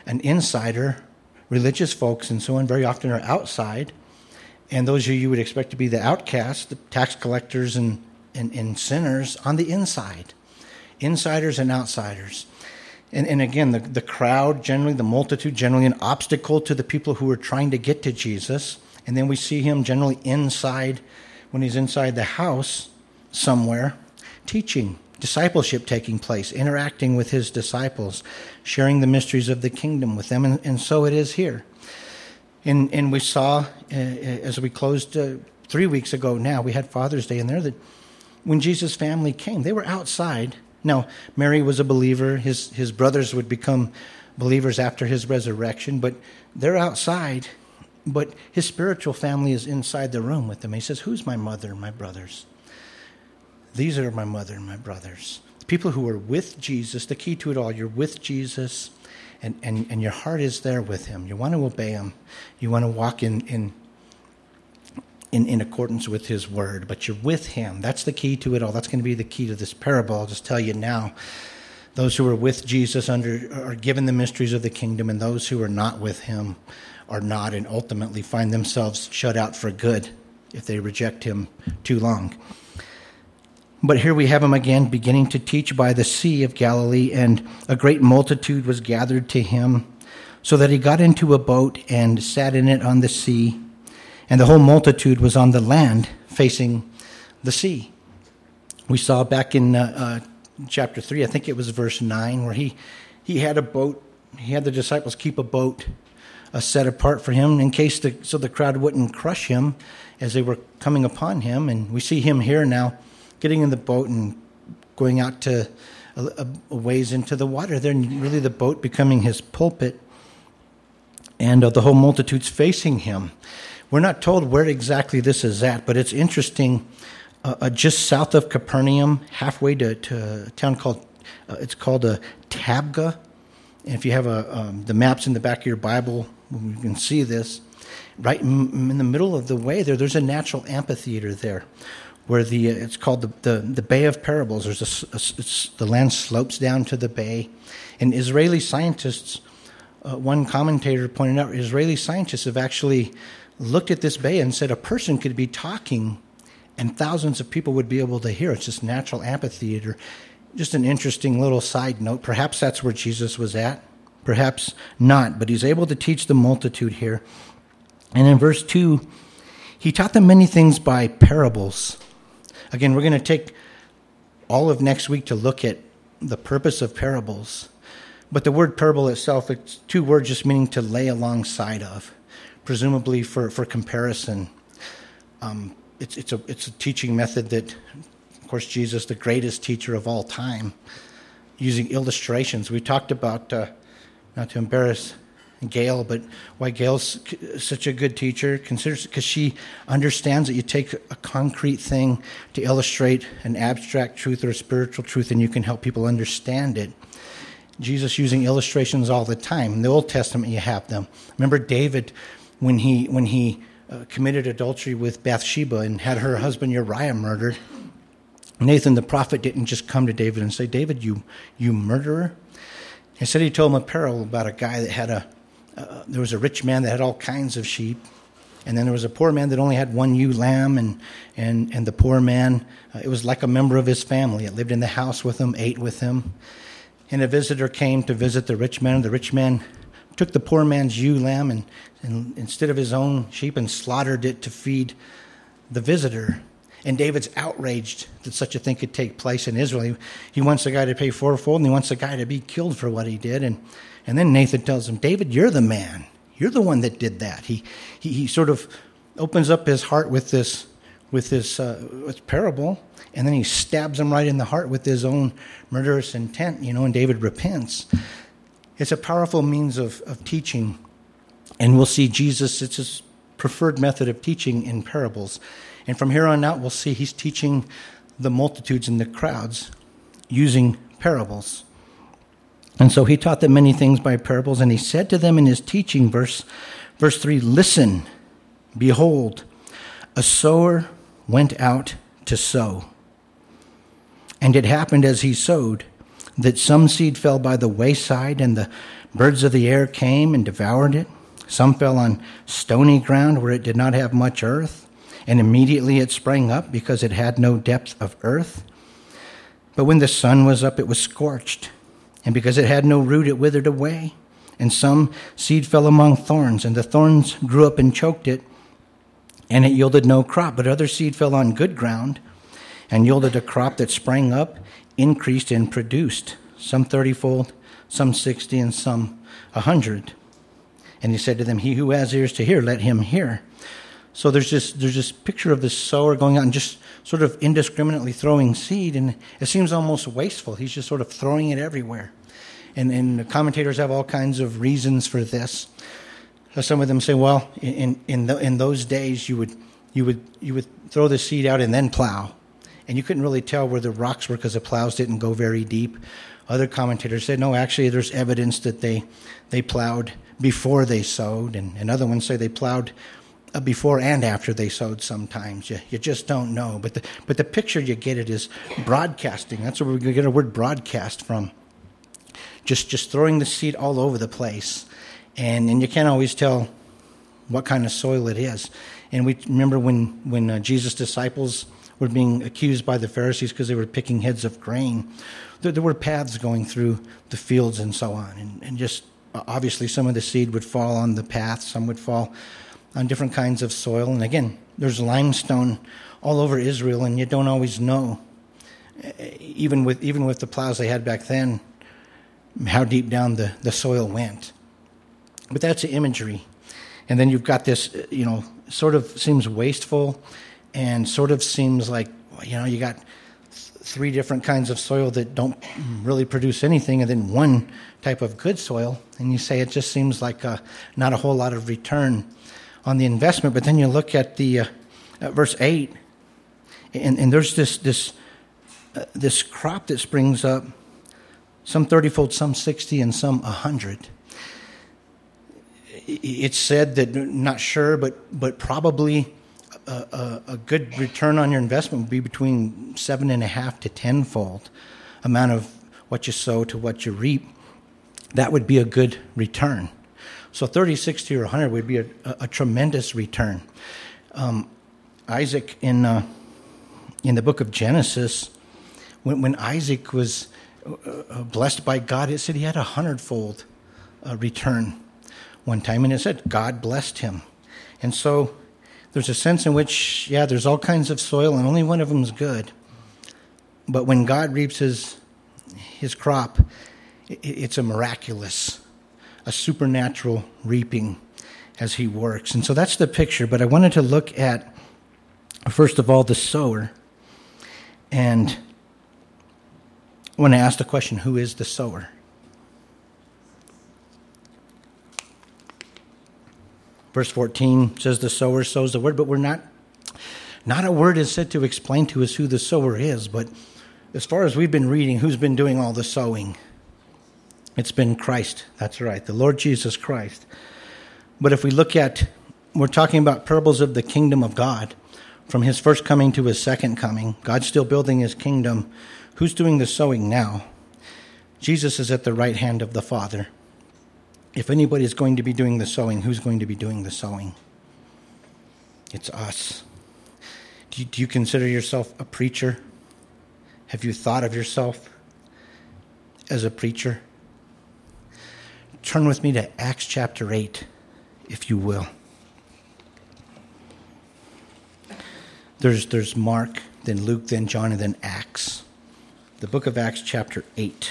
an insider. Religious folks and so on very often are outside, and those who you would expect to be the outcasts, the tax collectors and sinners, on the inside. Insiders and outsiders. And again, the crowd, generally, the multitude, generally an obstacle to the people who are trying to get to Jesus. And then we see him generally inside, when he's inside the house somewhere, teaching, discipleship taking place, interacting with his disciples, sharing the mysteries of the kingdom with them. And so it is here. And we saw, as we closed 3 weeks ago now, we had Father's Day in there, that when Jesus' family came, they were outside. Now, Mary was a believer. His brothers would become believers after his resurrection, but they're outside. But his spiritual family is inside the room with him. He says, who's my mother and my brothers? These are my mother and my brothers. The people who are with Jesus, the key to it all, you're with Jesus, and your heart is there with him. You want to obey him. You want to walk in accordance with his word, but you're with him. That's the key to it all. That's going to be the key to this parable. I'll just tell you now. Those who are with Jesus are given the mysteries of the kingdom, and those who are not with him are not, and ultimately find themselves shut out for good if they reject him too long. But here we have him again, beginning to teach by the Sea of Galilee, and a great multitude was gathered to him, so that he got into a boat and sat in it on the sea, and the whole multitude was on the land facing the sea. We saw back in chapter 3, I think it was verse 9, where he had a boat. He had the disciples keep a boat set apart for him in case so the crowd wouldn't crush him as they were coming upon him. And we see him here now getting in the boat and going out to a ways into the water there, and really the boat becoming his pulpit, and the whole multitude's facing him. We're not told where exactly this is at, but it's interesting. Just south of Capernaum, halfway to a town called Tabgha. And if you have the maps in the back of your Bible, you can see this. Right in the middle of the way there's a natural amphitheater there, where it's called the Bay of Parables. The land slopes down to the bay, and Israeli scientists, one commentator pointed out, Israeli scientists have actually looked at this bay and said a person could be talking and thousands of people would be able to hear. It's this natural amphitheater. Just an interesting little side note. Perhaps that's where Jesus was at. Perhaps not. But he's able to teach the multitude here. And in verse 2, he taught them many things by parables. Again, we're going to take all of next week to look at the purpose of parables. But the word parable itself, it's two words just meaning to lay alongside of, presumably for comparison. It's a teaching method that, of course, Jesus, the greatest teacher of all time, using illustrations. We talked about, not to embarrass Gail, but why Gail's such a good teacher, because she understands that you take a concrete thing to illustrate an abstract truth or a spiritual truth, and you can help people understand it. Jesus using illustrations all the time. In the Old Testament, you have them. Remember David, when he committed adultery with Bathsheba and had her husband Uriah murdered. Nathan the prophet didn't just come to David and say, David, you murderer. Instead, he told him a parable about a guy that had there was a rich man that had all kinds of sheep, and then there was a poor man that only had one ewe lamb, and the poor man, it was like a member of his family. It lived in the house with him, ate with him. And a visitor came to visit the rich man. The rich man took the poor man's ewe lamb and instead of his own sheep and slaughtered it to feed the visitor. And David's outraged that such a thing could take place in Israel. He wants the guy to pay fourfold, and he wants the guy to be killed for what he did. And then Nathan tells him, David, you're the man. You're the one that did that. He sort of opens up his heart with this parable, and then he stabs him right in the heart with his own murderous intent, and David repents. It's a powerful means of teaching. And we'll see Jesus, it's his preferred method of teaching in parables. And from here on out, we'll see he's teaching the multitudes and the crowds using parables. And so he taught them many things by parables, and he said to them in his teaching, verse 3, listen, behold, a sower went out to sow. And it happened as he sowed that some seed fell by the wayside, and the Birds of the air came and devoured it. Some fell on stony ground where it did not have much earth, and immediately it sprang up because it had no depth of earth. But when the sun was up, it was scorched, and because it had no root, it withered away. And some seed fell among thorns, and the thorns grew up and choked it, and it yielded no crop. But other seed fell on good ground, and yielded a crop that sprang up, increased, and produced, some 30-fold, some 60, and some 100. And he said to them, "He who has ears to hear, let him hear." So there's this picture of this sower going out and just sort of indiscriminately throwing seed, and it seems almost wasteful. He's just sort of throwing it everywhere. And the commentators have all kinds of reasons for this. Some of them say, well, in those days you would throw the seed out and then plow, and you couldn't really tell where the rocks were because the plows didn't go very deep. Other commentators said, no, actually there's evidence that they plowed before they sowed, and other ones say they plowed before and after they sowed sometimes. You just don't know. But the picture you get it is broadcasting. That's where we get our word broadcast from. Just throwing the seed all over the place. And you can't always tell what kind of soil it is. And we remember when Jesus' disciples were being accused by the Pharisees because they were picking heads of grain, there were paths going through the fields and so on. And just obviously some of the seed would fall on the path, some would fall on different kinds of soil. And again, there's limestone all over Israel, and you don't always know, even with the plows they had back then, how deep down the soil went. But that's the imagery. And then you've got this, sort of seems wasteful and sort of seems like, you got three different kinds of soil that don't really produce anything, and then one type of good soil. And you say it just seems like not a whole lot of return on the investment. But then you look at the verse 8, and there's this crop that springs up, some 30-fold, some 60, and some 100. It's said that, not sure, but probably a good return on your investment would be between 7.5 to 10-fold amount of what you sow to what you reap. That would be a good return. So 30, 60, or 100 would be a tremendous return. Isaac in the book of Genesis, when Isaac was blessed by God, it said he had 100-fold return one time, and it said God blessed him. And so there's a sense in which, there's all kinds of soil, and only one of them is good. But when God reaps his crop, it's a miraculous, a supernatural reaping as he works. And so that's the picture. But I wanted to look at, first of all, the sower. And I want to ask the question, who is the sower? Verse 14 says the sower sows the word, but we're not a word is said to explain to us who the sower is. But as far as we've been reading, who's been doing all the sowing? It's been Christ. That's right, the Lord Jesus Christ. But if we look at, we're talking about parables of the kingdom of God, from his first coming to his second coming. God's still building his kingdom. Who's doing the sowing now? Jesus is at the right hand of the Father. If anybody is going to be doing the sowing, who's going to be doing the sowing? It's us. Do you consider yourself a preacher? Have you thought of yourself as a preacher? Turn with me to Acts chapter 8, if you will. There's Mark, then Luke, then John, and then Acts. The book of Acts chapter 8.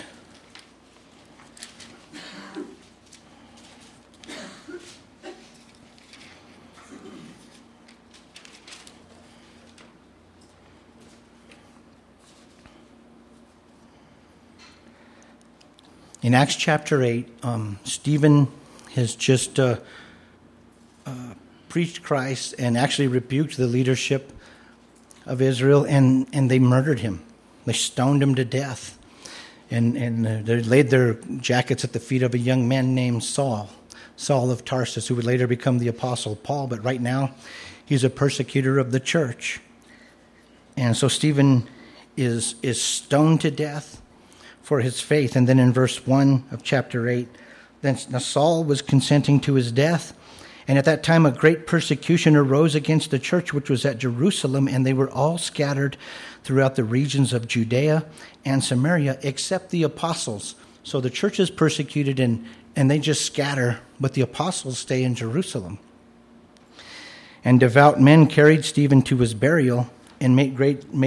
In Acts chapter 8, Stephen has just preached Christ and actually rebuked the leadership of Israel, and they murdered him. They stoned him to death. And they laid their jackets at the feet of a young man named Saul of Tarsus, who would later become the Apostle Paul. But right now, he's a persecutor of the church. And so Stephen is stoned to death for his faith. And then in verse 1 of chapter 8, Then Saul was consenting to his death. And at that time, a great persecution arose against the church, which was at Jerusalem, and they were all scattered throughout the regions of Judea and Samaria, except the apostles. So the church is persecuted, and they just scatter, but the apostles stay in Jerusalem. And devout men carried Stephen to his burial and made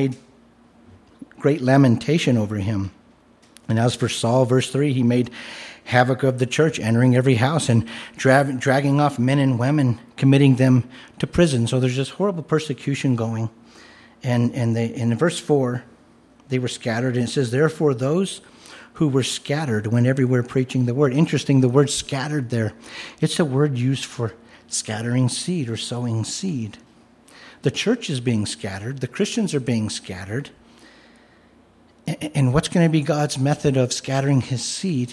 great lamentation over him. And as for Saul, verse 3, he made havoc of the church, entering every house and dragging off men and women, committing them to prison. So there's this horrible persecution going. And in verse 4, they were scattered. And it says, therefore, those who were scattered went everywhere preaching the word. Interesting, the word scattered there. It's a word used for scattering seed or sowing seed. The church is being scattered. The Christians are being scattered. And what's going to be God's method of scattering his seed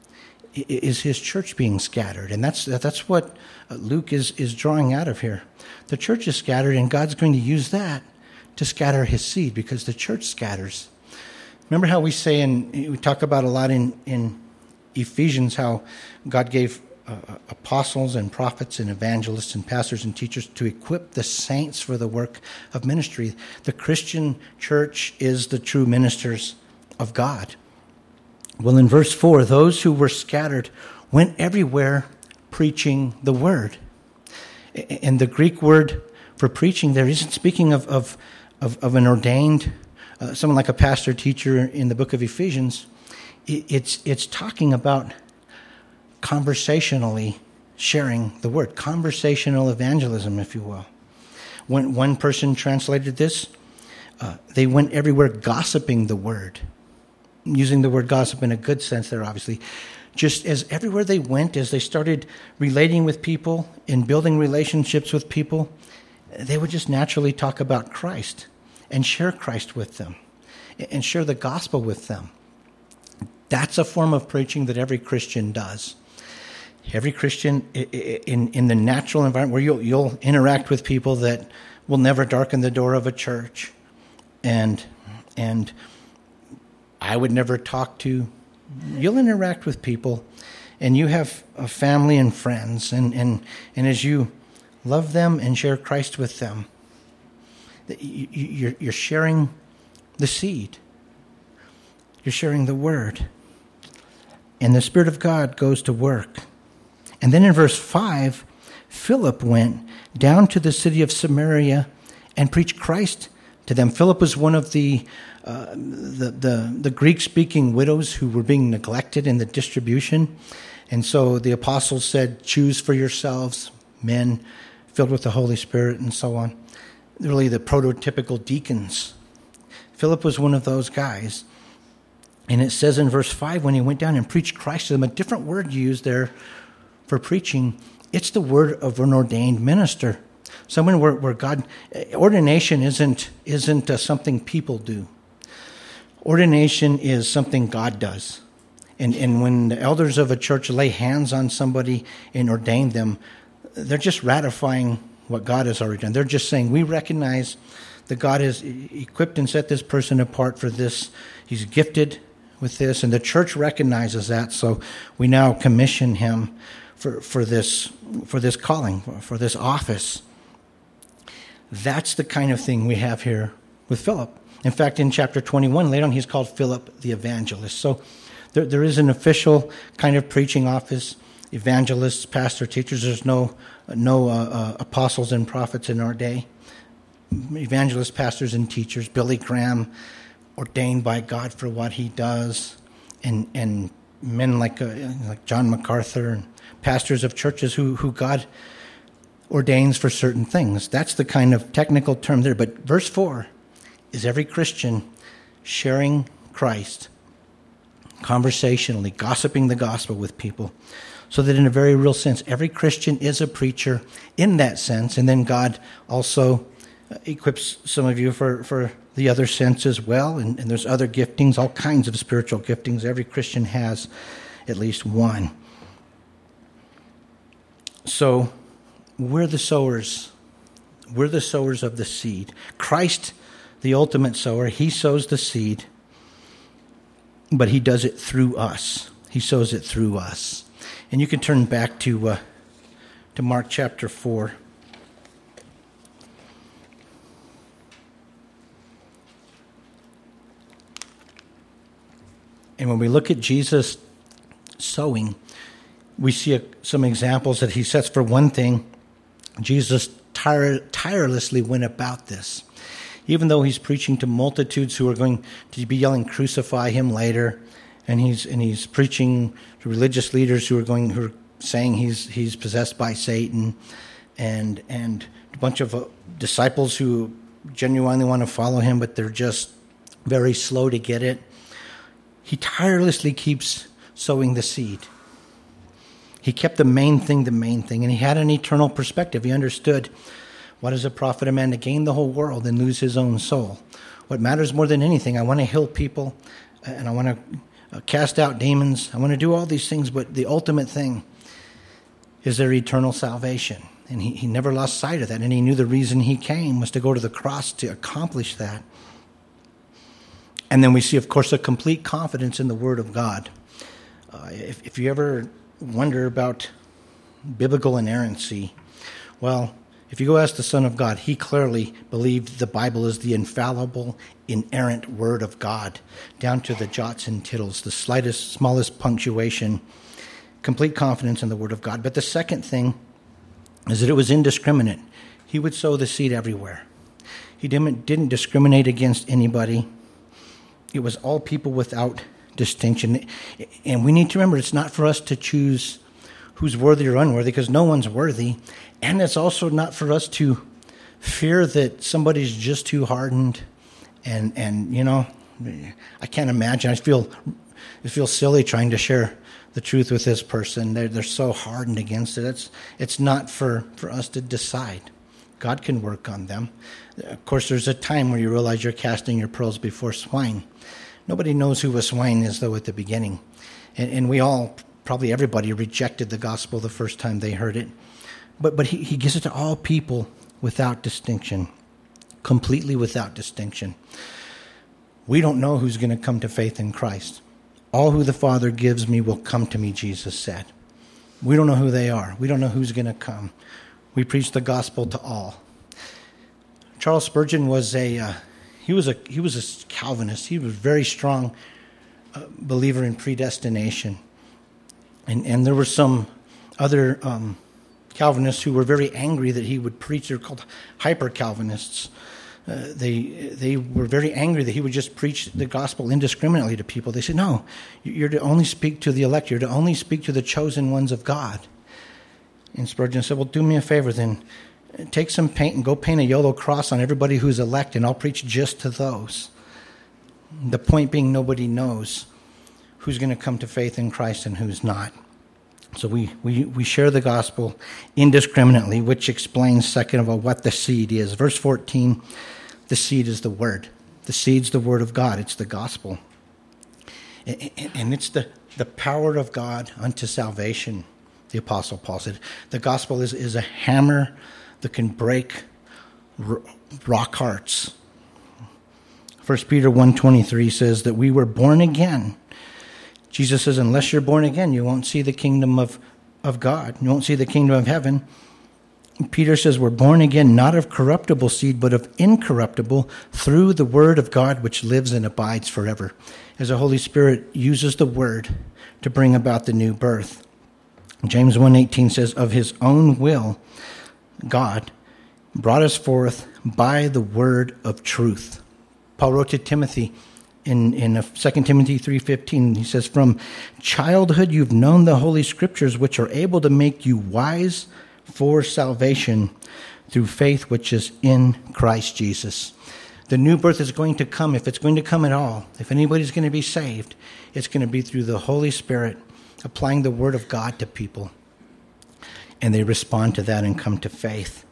is his church being scattered. And that's what Luke is drawing out of here. The church is scattered, and God's going to use that to scatter his seed, because the church scatters. Remember how we say, and we talk about a lot in Ephesians, how God gave apostles and prophets and evangelists and pastors and teachers to equip the saints for the work of ministry. The Christian church is the true ministers of God. Well, in verse 4, those who were scattered went everywhere preaching the word. And the Greek word for preaching there isn't speaking of an ordained, someone like a pastor teacher in the book of Ephesians. It's talking about conversationally sharing the word, conversational evangelism, if you will. When one person translated this, they went everywhere gossiping the word. Using the word gossip in a good sense there, obviously. Just as everywhere they went, as they started relating with people and building relationships with people, they would just naturally talk about Christ and share Christ with them and share the gospel with them. That's a form of preaching that every Christian does. Every Christian in the natural environment where you'll interact with people that will never darken the door of a church, and I would never talk to. You'll interact with people, and you have a family and friends, and as you love them and share Christ with them, you're sharing the seed. You're sharing the word. And the Spirit of God goes to work. And then in verse 5, Philip went down to the city of Samaria and preached Christ to them. Philip was one of the Greek-speaking widows who were being neglected in the distribution. And so the apostles said, choose for yourselves men filled with the Holy Spirit and so on. Really the prototypical deacons. Philip was one of those guys. And it says in verse 5, when he went down and preached Christ to them, a different word used there for preaching, it's the word of an ordained minister. Someone where God, ordination isn't something people do. Ordination is something God does. And when the elders of a church lay hands on somebody and ordain them, they're just ratifying what God has already done. They're just saying, we recognize that God has equipped and set this person apart for this. He's gifted with this, and the church recognizes that, so we now commission him for this calling, for this office. That's the kind of thing we have here with Philip. In fact, in chapter 21, later on, he's called Philip the evangelist. So there is an official kind of preaching office, evangelists, pastor, teachers. There's no apostles and prophets in our day. Evangelists, pastors, and teachers. Billy Graham, ordained by God for what he does, and men like John MacArthur, and pastors of churches who God ordains for certain things. That's the kind of technical term there. But verse 4 is every Christian sharing Christ, conversationally, gossiping the gospel with people, so that in a very real sense, every Christian is a preacher in that sense. And then God also equips some of you for the other sense as well. And there's other giftings, all kinds of spiritual giftings. Every Christian has at least one. So we're the sowers. We're the sowers of the seed. Christ, the ultimate sower, he sows the seed, but he does it through us. He sows it through us. And you can turn back to Mark chapter 4. And when we look at Jesus sowing, we see some examples that he sets. For one thing, Jesus tirelessly went about this. Even though he's preaching to multitudes who are going to be yelling, "Crucify him" later, and he's preaching to religious leaders who are saying he's possessed by Satan, and a bunch of disciples who genuinely want to follow him, but they're just very slow to get it. He tirelessly keeps sowing the seed. He kept the main thing, and he had an eternal perspective. He understood, what does it profit a man to gain the whole world and lose his own soul? What matters more than anything, I want to heal people, and I want to cast out demons. I want to do all these things, but the ultimate thing is their eternal salvation. And he never lost sight of that, and he knew the reason he came was to go to the cross to accomplish that. And then we see, of course, a complete confidence in the Word of God. If you ever wonder about biblical inerrancy, well, if you go ask the Son of God, he clearly believed the Bible is the infallible, inerrant Word of God, down to the jots and tittles, the smallest punctuation, complete confidence in the Word of God. But the second thing is that it was indiscriminate. He would sow the seed everywhere. He didn't discriminate against anybody. It was all people without distinction. And we need to remember, it's not for us to choose who's worthy or unworthy, because no one's worthy. And it's also not for us to fear that somebody's just too hardened. And you know, I can't imagine. It feels silly trying to share the truth with this person. They're so hardened against it. It's not for us to decide. God can work on them. Of course, there's a time where you realize you're casting your pearls before swine. Nobody knows who a swine is, though, at the beginning. And we all, probably everybody, rejected the gospel the first time they heard it. But he gives it to all people without distinction, completely without distinction. We don't know who's going to come to faith in Christ. All who the Father gives me will come to me, Jesus said. We don't know who they are. We don't know who's going to come. We preach the gospel to all. Charles Spurgeon was a Calvinist. He was a very strong believer in predestination. And there were some other Calvinists who were very angry that he would preach. They're called hyper-Calvinists. They were very angry that he would just preach the gospel indiscriminately to people. They said, no, you're to only speak to the elect. You're to only speak to the chosen ones of God. And Spurgeon said, well, do me a favor then. Take some paint and go paint a yellow cross on everybody who's elect, and I'll preach just to those. The point being, nobody knows who's going to come to faith in Christ and who's not. So we share the gospel indiscriminately, which explains, second of all, what the seed is. Verse 14, the seed is the word. The seed's the word of God. It's the gospel. And it's the power of God unto salvation, the Apostle Paul said. The gospel is a hammer that can break rock hearts. 1 Peter 1:23 says that we were born again. Jesus says, unless you're born again, you won't see the kingdom of God. You won't see the kingdom of heaven. And Peter says we're born again, not of corruptible seed, but of incorruptible, through the word of God, which lives and abides forever. As the Holy Spirit uses the word to bring about the new birth. James 1:18 says, of his own will, God brought us forth by the word of truth. Paul wrote to Timothy in 2 Timothy 3:15, he says, from childhood you've known the Holy Scriptures, which are able to make you wise for salvation through faith which is in Christ Jesus. The new birth is going to come, if it's going to come at all. If anybody's going to be saved, it's going to be through the Holy Spirit applying the word of God to people. And they respond to that and come to faith.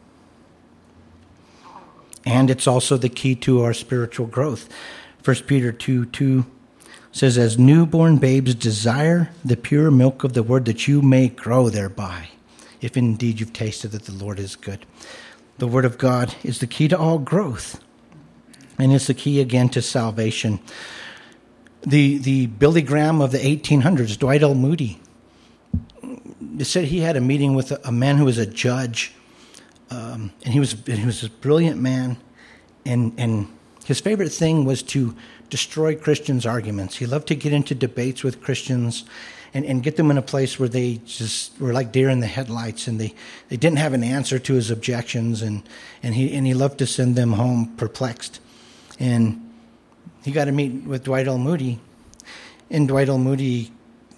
And it's also the key to our spiritual growth. 1 Peter 2:2 says, as newborn babes desire the pure milk of the word, that you may grow thereby, if indeed you've tasted that the Lord is good. The word of God is the key to all growth. And it's the key again to salvation. The Billy Graham of the 1800s, Dwight L. Moody, it said he had a meeting with a man who was a judge, and he was a brilliant man, and his favorite thing was to destroy Christians' arguments. He loved to get into debates with Christians and get them in a place where they just were like deer in the headlights, and they didn't have an answer to his objections, and he loved to send them home perplexed. And he got to meet with Dwight L. Moody, and Dwight L. Moody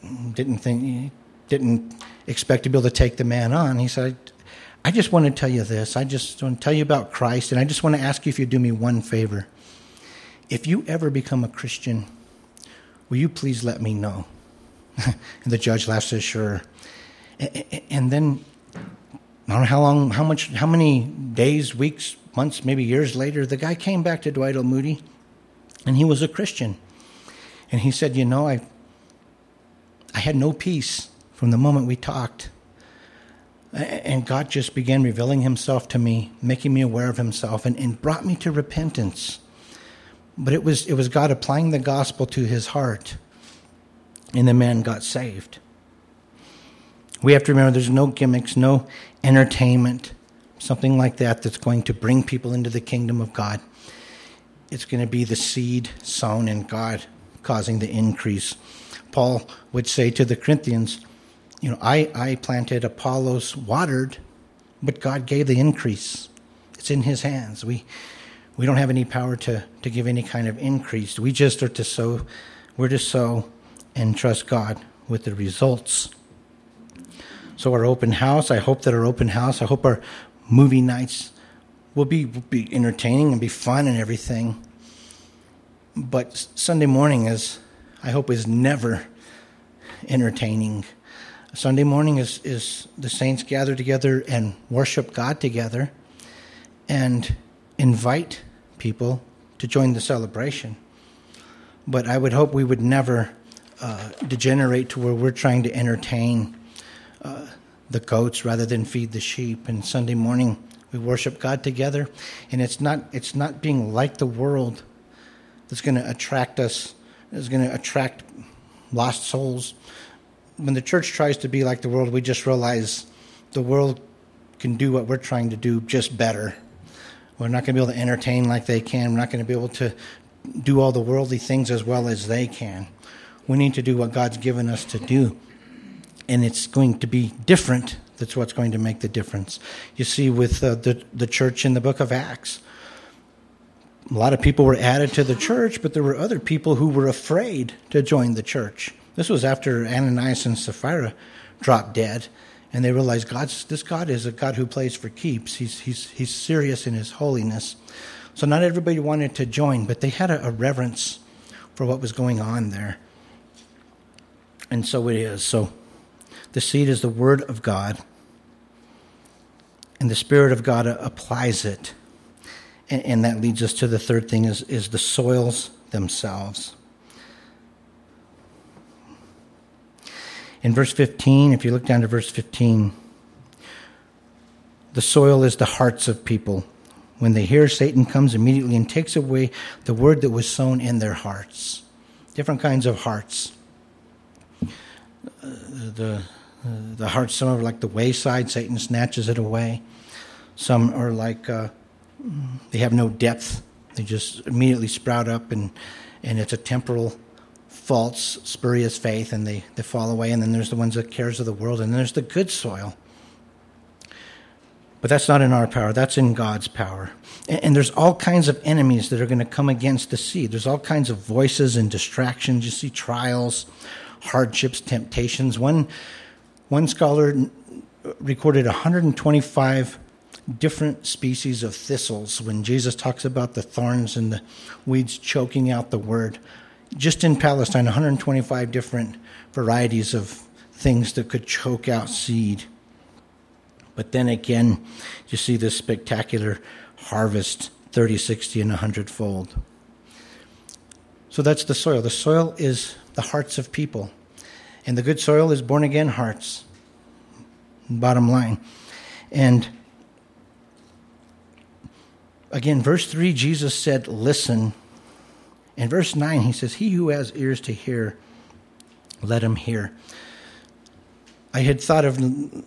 didn't expect to be able to take the man on. He said, I just want to tell you this. I just want to tell you about Christ, and I just want to ask you if you do me one favor. If you ever become a Christian, will you please let me know? And the judge laughs, says, sure. And then, I don't know how many days, weeks, months, maybe years later, the guy came back to Dwight L. Moody, and he was a Christian. And he said, I had no peace from the moment we talked. And God just began revealing himself to me, making me aware of himself, and brought me to repentance. But it was God applying the gospel to his heart, and the man got saved. We have to remember there's no gimmicks, no entertainment, something like that that's going to bring people into the kingdom of God. It's going to be the seed sown in God causing the increase. Paul would say to the Corinthians, I planted, Apollos watered, but God gave the increase. It's in his hands. We don't have any power to give any kind of increase. We just are to sow. We're to sow and trust God with the results. So our open house, I hope our movie nights will be entertaining and be fun and everything. But Sunday morning is never entertaining. Sunday morning is the saints gather together and worship God together and invite people to join the celebration. But I would hope we would never degenerate to where we're trying to entertain the goats rather than feed the sheep. And Sunday morning we worship God together, and it's not being like the world that's going to attract us, is going to attract lost souls. When the church tries to be like the world, we just realize the world can do what we're trying to do, just better. We're not going to be able to entertain like they can. We're not going to be able to do all the worldly things as well as they can. We need to do what God's given us to do. And it's going to be different. That's what's going to make the difference. You see, with the church in the book of Acts, a lot of people were added to the church, but there were other people who were afraid to join the church. This was after Ananias and Sapphira dropped dead, and they realized this God is a God who plays for keeps. He's serious in his holiness. So not everybody wanted to join, but they had a reverence for what was going on there. And so it is. So the seed is the word of God, and the Spirit of God applies it. And that leads us to the third thing is the soils themselves. In verse 15, if you look down to verse 15, the soil is the hearts of people. When they hear, Satan comes immediately and takes away the word that was sown in their hearts. Different kinds of hearts. The hearts, some are like the wayside, Satan snatches it away. Some are like they have no depth. They just immediately sprout up, and it's a temporal, false, spurious faith, and they fall away. And then there's the ones that cares of the world, and then there's the good soil. But that's not in our power. That's in God's power. And there's all kinds of enemies that are going to come against the seed. There's all kinds of voices and distractions. You see trials, hardships, temptations. One scholar recorded 125 different species of thistles when Jesus talks about the thorns and the weeds choking out the word. Just in Palestine, 125 different varieties of things that could choke out seed. But then again, you see this spectacular harvest, 30, 60, and 100-fold. So that's the soil. The soil is the hearts of people. And the good soil is born-again hearts. Bottom line. And again, verse 3, Jesus said, listen. In verse 9, he says, he who has ears to hear, let him hear. I had thought of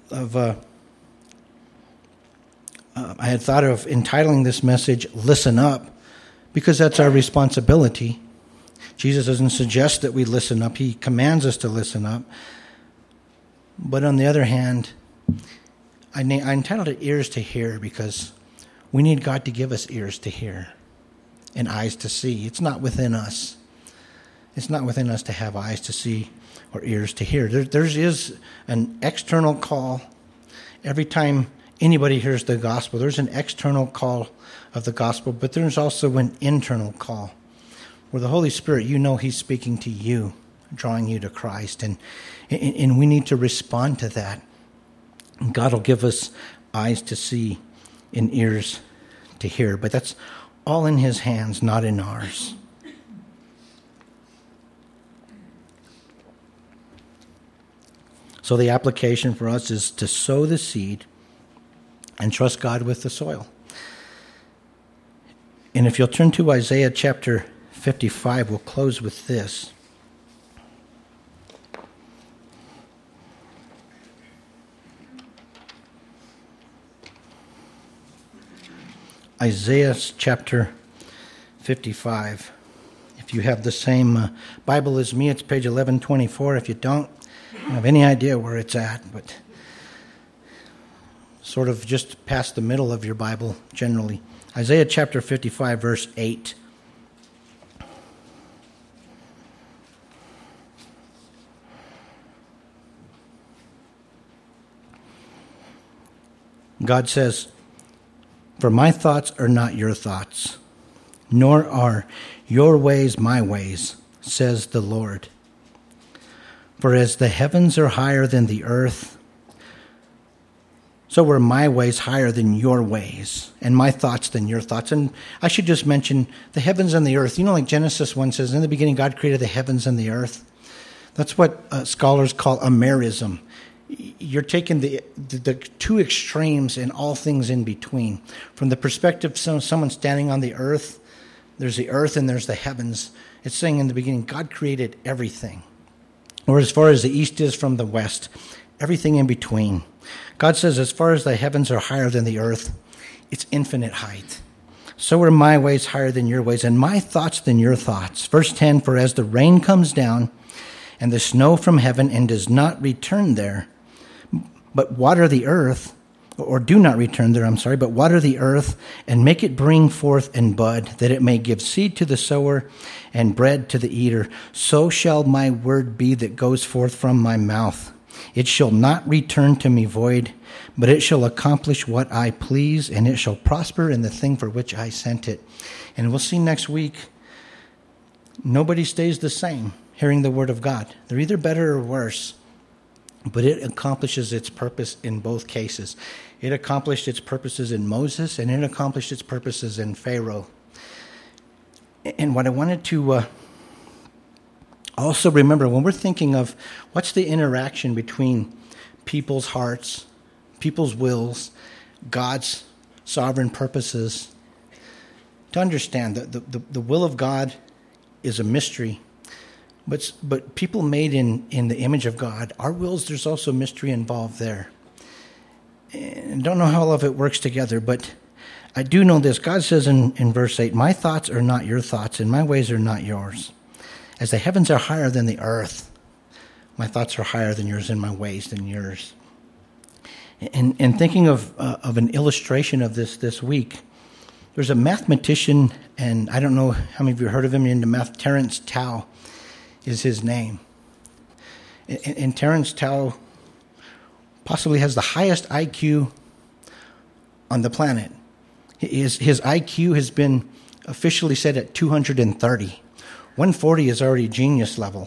entitling this message "Listen Up," because that's our responsibility. Jesus doesn't suggest that we listen up. He commands us to listen up. But on the other hand, I entitled it "Ears to Hear" because we need God to give us ears to hear and eyes to see. It's not within us. It's not within us to have eyes to see or ears to hear. There is an external call. Every time anybody hears the gospel, there's an external call of the gospel, but there's also an internal call where the Holy Spirit, He's speaking to you, drawing you to Christ, and we need to respond to that. God will give us eyes to see and ears to hear, but that's all in His hands, not in ours. So the application for us is to sow the seed and trust God with the soil. And if you'll turn to Isaiah chapter 55, we'll close with this. Isaiah chapter 55. If you have the same Bible as me, it's page 1124. If you don't have any idea where it's at, but sort of just past the middle of your Bible generally. Isaiah chapter 55, verse 8. God says, "For my thoughts are not your thoughts, nor are your ways my ways, says the Lord. For as the heavens are higher than the earth, so are my ways higher than your ways, and my thoughts than your thoughts." And I should just mention the heavens and the earth. Like Genesis 1 says, in the beginning God created the heavens and the earth. That's what scholars call a merism. You're taking the two extremes and all things in between. From the perspective of someone standing on the earth, there's the earth and there's the heavens. It's saying in the beginning God created everything. Or as far as the east is from the west, everything in between. God says, as far as the heavens are higher than the earth, it's infinite height. So are my ways higher than your ways, and my thoughts than your thoughts. Verse 10, "For as the rain comes down and the snow from heaven and does not return there, but water the earth," or do not return there, but water the earth and make it bring forth and bud, that it may give seed to the sower and bread to the eater, so shall my word be that goes forth from my mouth. It shall not return to me void, but it shall accomplish what I please, and it shall prosper in the thing for which I sent it. And we'll see next week, nobody stays the same hearing the word of God. They're either better or worse, but it accomplishes its purpose in both cases. It accomplished its purposes in Moses, and it accomplished its purposes in Pharaoh. And what I wanted to also remember, when we're thinking of what's the interaction between people's hearts, people's wills, God's sovereign purposes, to understand that the will of God is a mystery. But people made in the image of God, our wills, there's also mystery involved there. And I don't know how all of it works together, but I do know this. God says in verse 8, "My thoughts are not your thoughts, and my ways are not yours. As the heavens are higher than the earth, my thoughts are higher than yours, and my ways than yours." And thinking of an illustration of this week, there's a mathematician, and I don't know how many of you heard of him in the math. Terence Tao is his name. And Terence Tao possibly has the highest IQ on the planet. His IQ has been officially set at 230. 140 is already genius level.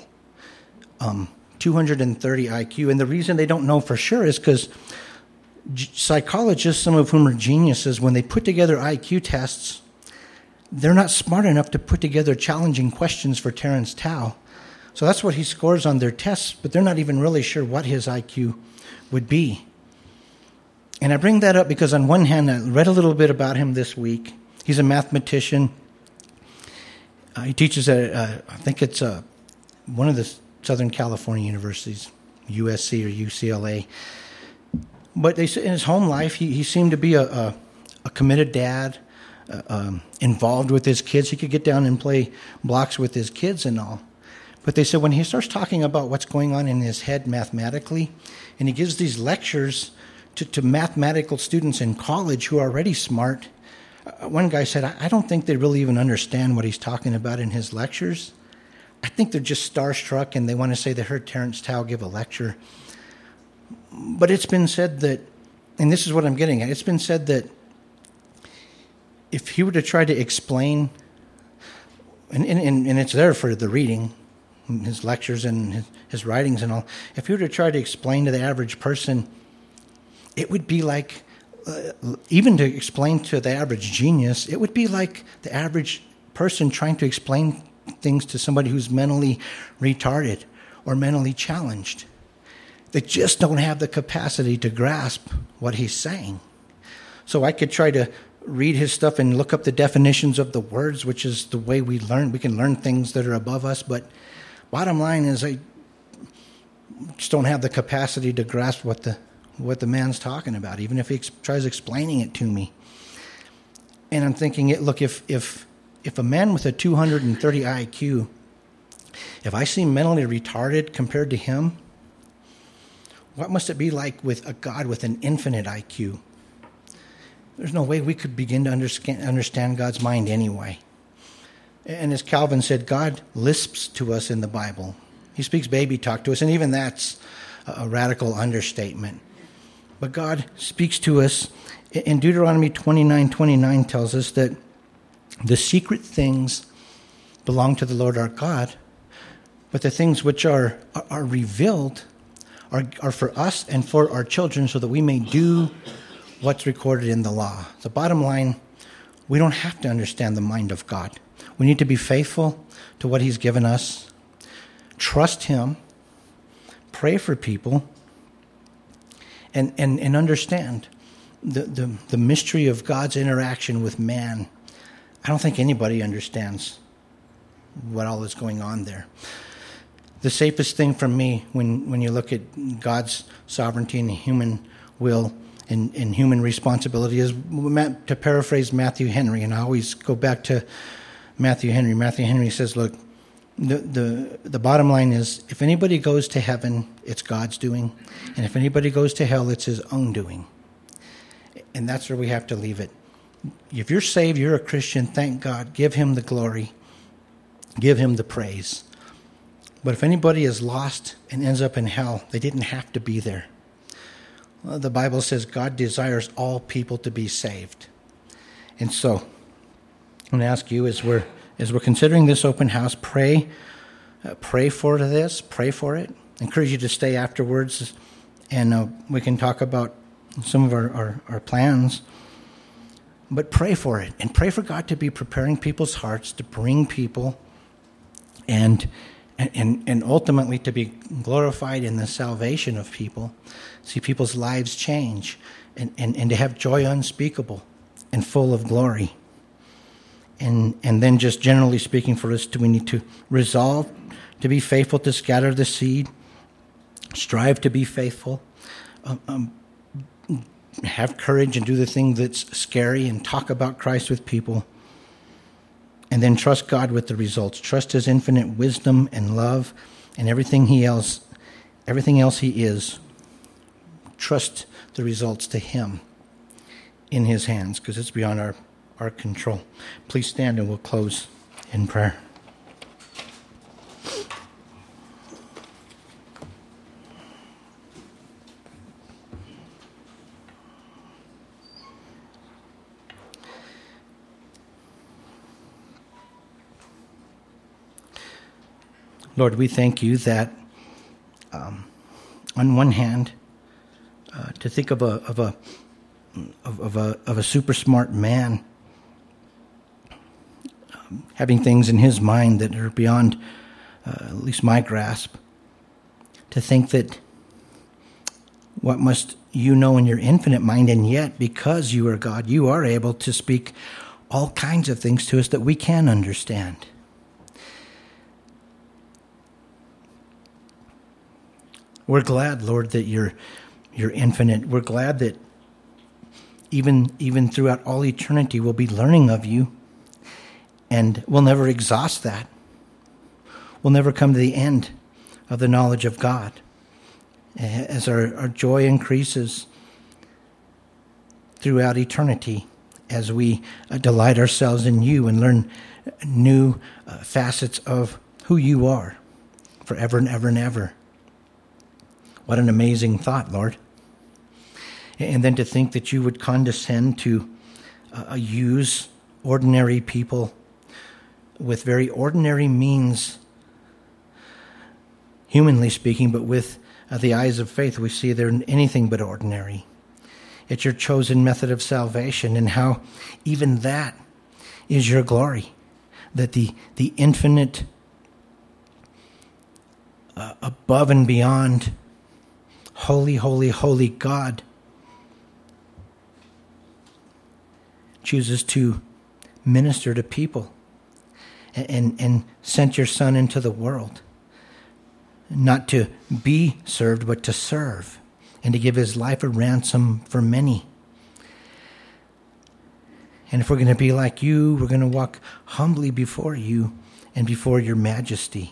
230 IQ. And the reason they don't know for sure is because psychologists, some of whom are geniuses, when they put together IQ tests, they're not smart enough to put together challenging questions for Terence Tao. So that's what he scores on their tests, but they're not even really sure what his IQ would be. And I bring that up because on one hand, I read a little bit about him this week. He's a mathematician. He teaches at, I think it's one of the Southern California universities, USC or UCLA. But they said in his home life, he seemed to be a committed dad, involved with his kids. He could get down and play blocks with his kids and all. But they said when he starts talking about what's going on in his head mathematically, and he gives these lectures to mathematical students in college who are already smart, one guy said, I don't think they really even understand what he's talking about in his lectures. I think they're just starstruck and they want to say they heard Terence Tao give a lecture. But it's been said that, and this is what I'm getting at, it's been said that if he were to try to explain, and it's there for the reading, his lectures and his writings and all, if he were to try to explain to the average person, it would be like, even to explain to the average genius, it would be like the average person trying to explain things to somebody who's mentally retarded or mentally challenged. They just don't have the capacity to grasp what he's saying. So I could try to read his stuff and look up the definitions of the words, which is the way we learn. We can learn things that are above us, but bottom line is I just don't have the capacity to grasp what the man's talking about, even if he tries explaining it to me. And I'm thinking, look, if a man with a 230 IQ, if I seem mentally retarded compared to him, what must it be like with a God with an infinite IQ? There's no way we could begin to understand God's mind anyway. And as Calvin said, God lisps to us in the Bible. He speaks baby talk to us, and even that's a radical understatement. But God speaks to us. In Deuteronomy 29:29 tells us that the secret things belong to the Lord our God, but the things which are revealed are for us and for our children so that we may do what's recorded in the law. The bottom line, we don't have to understand the mind of God. We need to be faithful to what he's given us, trust him, pray for people, and understand the mystery of God's interaction with man. I don't think anybody understands what all is going on there. The safest thing for me when you look at God's sovereignty and human will and human responsibility is, to paraphrase Matthew Henry, and I always go back to Matthew Henry. Matthew Henry says, look, the bottom line is, if anybody goes to heaven, it's God's doing, and if anybody goes to hell, it's his own doing. And that's where we have to leave it. If you're saved, you're a Christian, thank God. Give him the glory. Give him the praise. But if anybody is lost and ends up in hell, they didn't have to be there. The Bible says God desires all people to be saved. And so, I'm going to ask you, as we're considering this open house, pray for this, pray for it. I encourage you to stay afterwards, and we can talk about some of our plans. But pray for it, and pray for God to be preparing people's hearts to bring people and ultimately to be glorified in the salvation of people, see people's lives change, and to have joy unspeakable and full of glory. And then just generally speaking for us, we need to resolve to be faithful to scatter the seed, strive to be faithful, have courage and do the thing that's scary and talk about Christ with people, and then trust God with the results. Trust his infinite wisdom and love and everything else he is. Trust the results to him in his hands, because it's beyond our control. Please stand and we'll close in prayer. Lord, we thank you that, on one hand, to think of a super smart man having things in his mind that are beyond at least my grasp, to think that what must you know in your infinite mind, and yet because you are God, you are able to speak all kinds of things to us that we can understand. We're glad, Lord, that you're infinite. We're glad that even throughout all eternity, we'll be learning of you, and we'll never exhaust that. We'll never come to the end of the knowledge of God. As our joy increases throughout eternity, as we delight ourselves in you and learn new facets of who you are forever and ever and ever. What an amazing thought, Lord. And then to think that you would condescend to use ordinary people with very ordinary means, humanly speaking, but with the eyes of faith, we see they're anything but ordinary. It's your chosen method of salvation, and how even that is your glory, that the infinite, above and beyond, holy, holy, holy God chooses to minister to people and sent your Son into the world, not to be served, but to serve, and to give his life a ransom for many. And if we're going to be like you, we're going to walk humbly before you and before your majesty.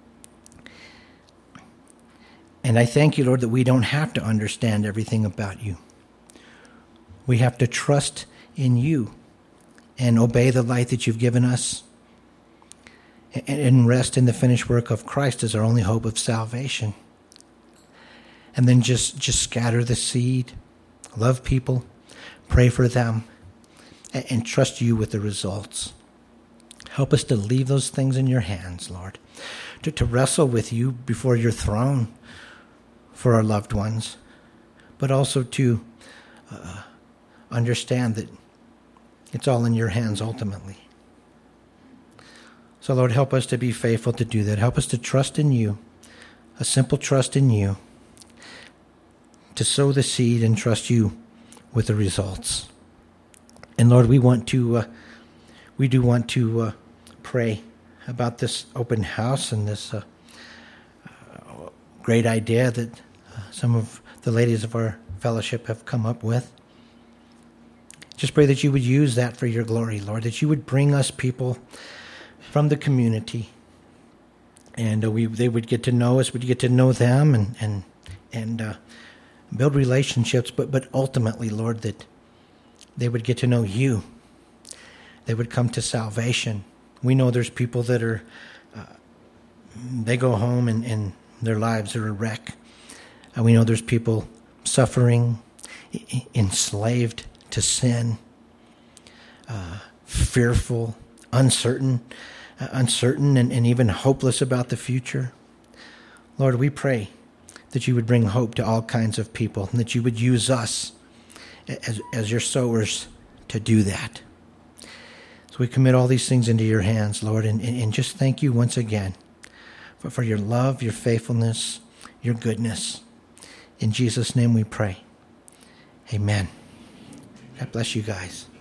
And I thank you, Lord, that we don't have to understand everything about you. We have to trust in you and obey the light that you've given us, and rest in the finished work of Christ as our only hope of salvation. And then just scatter the seed, love people, pray for them, and trust you with the results. Help us to leave those things in your hands, Lord, to wrestle with you before your throne for our loved ones, but also to understand that it's all in your hands ultimately. So, Lord, help us to be faithful to do that. Help us to trust in you, a simple trust in you, to sow the seed and trust you with the results. And Lord, we do want to pray about this open house and this great idea that some of the ladies of our fellowship have come up with. Just pray that you would use that for your glory, Lord, that you would bring us people from the community, and they would get to know us, we'd get to know them, and build relationships, but ultimately, Lord, that they would get to know you. They would come to salvation. We know there's people that are, they go home and their lives are a wreck. And we know there's people suffering, enslaved to sin, fearful, uncertain and even hopeless about the future. Lord, we pray that you would bring hope to all kinds of people, and that you would use us as your sowers to do that. So we commit all these things into your hands, Lord, and just thank you once again for your love, your faithfulness, your goodness. In Jesus' name we pray. Amen. God bless you guys.